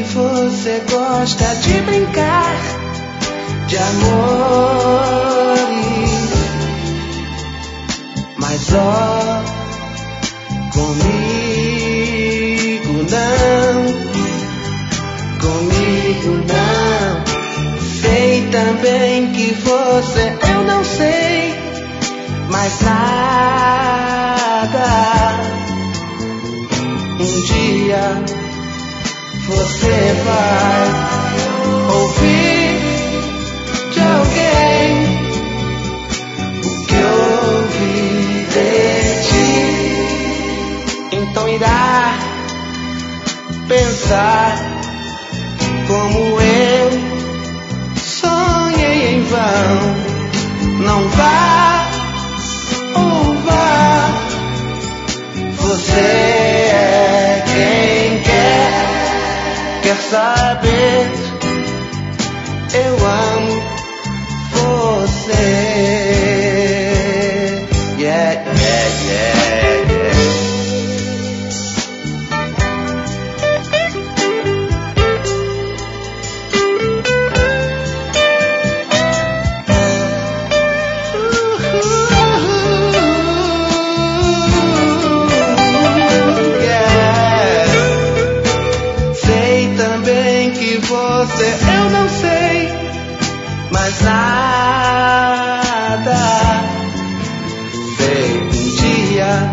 você gosta de brincar de amores, mas ó, comigo não. Sei também que você, eu não sei mais nada. Um dia você vai ouvir de alguém o que ouvi de ti. Então irá pensar como eu sonhei em vão. Não vá ou vá, você é quem quer saber. Eu amo você. Yeah, yeah, yeah, yeah. Eu não sei mais nada. Sei, um dia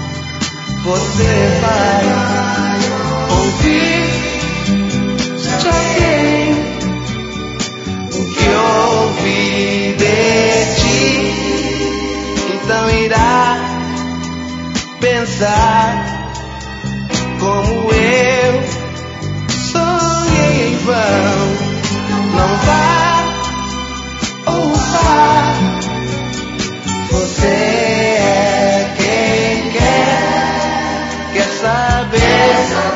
você vai ouvir de alguém o que ouvi de ti. Então irá pensar como eu sonhei em vão. Não vá ou vá, você é quem quer saber.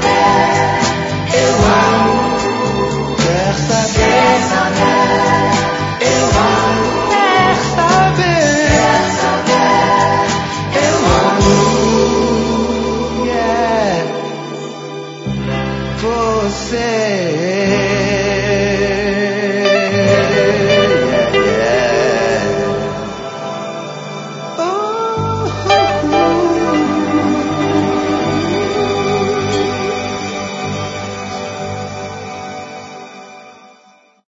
Eu amo, quer saber. Eu amo, quer saber. Eu amo, yeah, você.